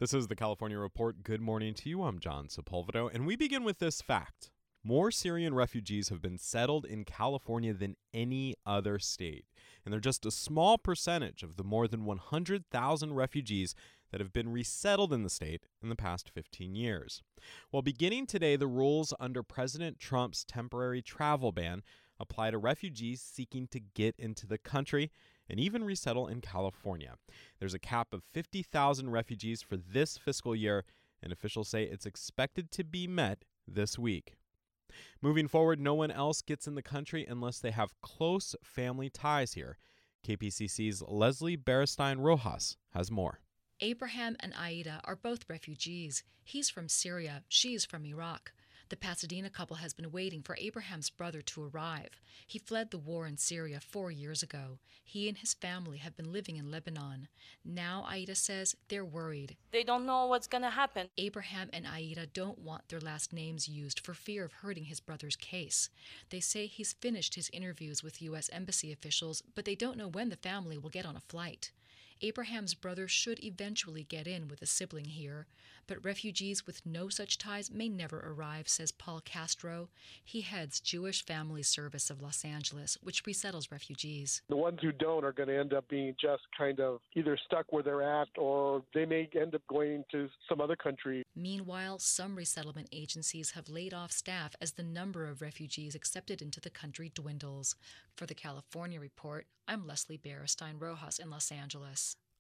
This is the California Report. Good morning to you. I'm John Sepulveda, and we begin with this fact. More Syrian refugees have been settled in California than any other state, and they're just a small percentage of the more than 100,000 refugees that have been resettled in the state in the past 15 years. Well, beginning today, the rules under President Trump's temporary travel ban apply to refugees seeking to get into the country and even resettle in California. There's a cap of 50,000 refugees for this fiscal year, and officials say it's expected to be met this week. Moving forward, no one else gets in the country unless they have close family ties here. KPCC's Leslie Beristain Rojas has more. Abraham and Aida are both refugees. He's from Syria, she's from Iraq. The Pasadena couple has been waiting for Abraham's brother to arrive. He fled the war in Syria 4 years ago. He and his family have been living in Lebanon. Now, Aida says they're worried. They don't know what's going to happen. Abraham and Aida don't want their last names used for fear of hurting his brother's case. They say he's finished his interviews with U.S. Embassy officials, but they don't know when the family will get on a flight. Abraham's brother should eventually get in with a sibling here, but refugees with no such ties may never arrive, says Paul Castro. He heads Jewish Family Service of Los Angeles, which resettles refugees. The ones who don't are going to end up being just kind of either stuck where they're at, or they may end up going to some other country. Meanwhile, some resettlement agencies have laid off staff as the number of refugees accepted into the country dwindles. For the California Report, I'm Leslie Beristain Rojas in Los Angeles.